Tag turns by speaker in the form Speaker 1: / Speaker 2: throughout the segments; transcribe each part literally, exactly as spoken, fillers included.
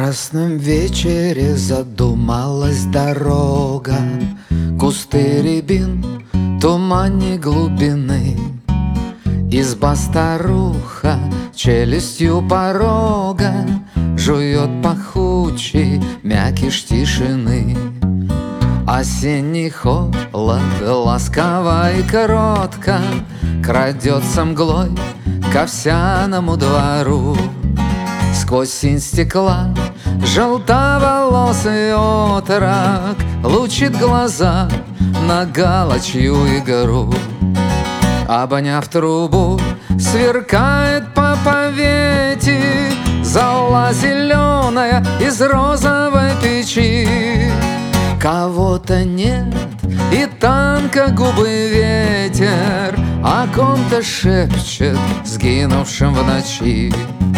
Speaker 1: ясном вечере задумалась дорога, кусты рябин, тумане глубины. Изба-старуха челюстью порога жует пахучий мякиш тишины. Осенний холод ласково и кротко крадется мглой к овсяному двору. Сквозь синь стекла желтоволосый отрок лучит глаза на галочью игру. Обняв трубу, сверкает по повете зола зеленая из розовой печи. Кого-то нет, и танко губы ветер о ком-то шепчет, сгинувшим в ночи.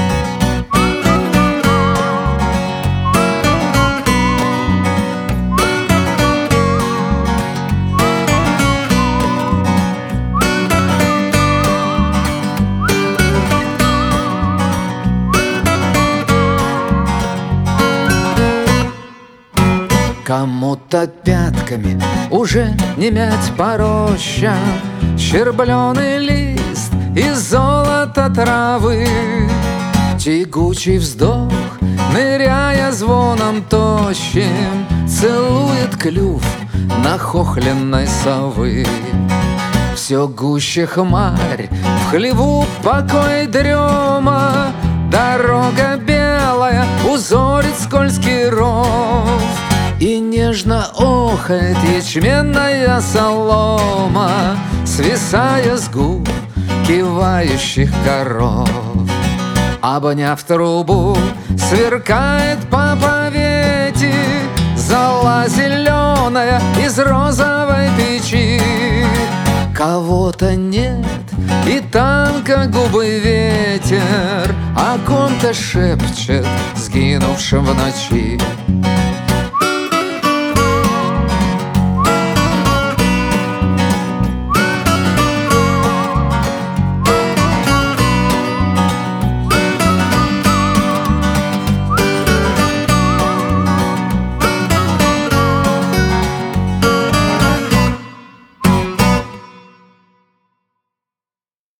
Speaker 1: Кому-то пятками уже не мять по рощам щербленый лист из золота травы. Тягучий вздох, ныряя звоном тощим, целует клюв нахохленной совы. Все гуще хмарь, в хлеву покой дрема, дорога белая узорит скользкий ров. И нежно охает ячменная солома, свисая с губ кивающих коров. Обняв трубу, сверкает по повете зола зеленая из розовой печи. Кого-то нет, и танко губы ветер о ком-то шепчет, сгинувшим в ночи.